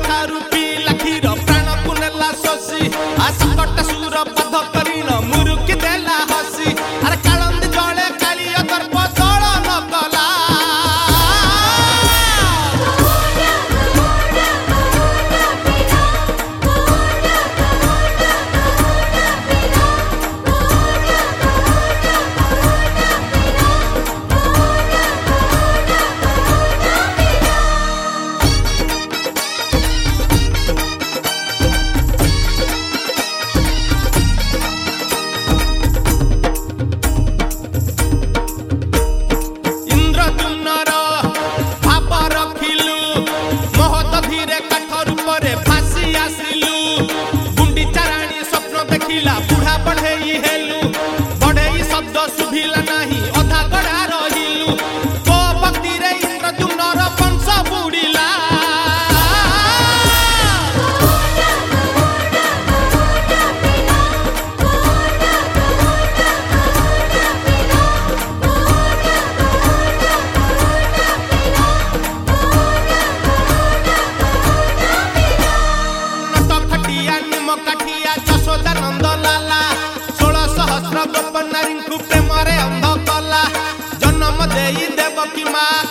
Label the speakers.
Speaker 1: ठारू पीला क्षीर प्राण को नेला शोषी आ संकट सुर बध करिन मुरुकी देला हसी अरे कालंदी जले कालिया दर्प दल न कला बुढ़ा बढ़े हेलु बढ़े शब्द सुभिला नहीं अधा गढ़ा रहिलु को भक्ति रे इंद्रद्युम्नर वंश बुड़िला नट खटिया निम काठिया जशोदा नंद गोपनारी प्रेम रे अंध कला जन्म देई देवकी माँ